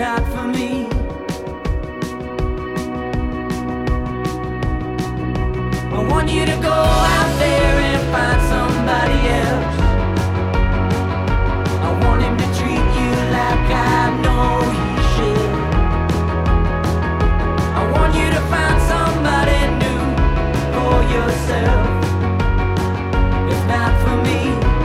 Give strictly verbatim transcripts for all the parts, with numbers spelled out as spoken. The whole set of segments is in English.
not for me. I want you to go out there and find somebody else. I want him to treat you like I know he should. I want you to find somebody new for yourself. It's not for me.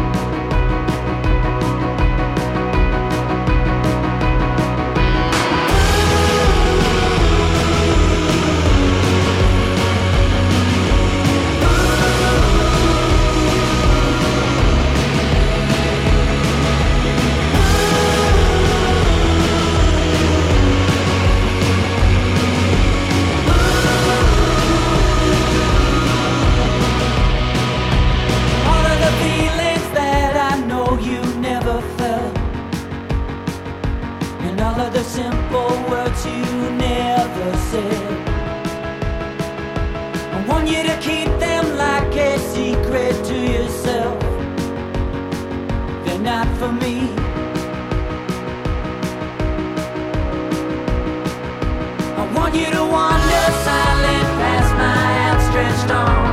The simple words you never said, I want you to keep them like a secret to yourself. They're not for me. I want you to wander silent past my outstretched arms.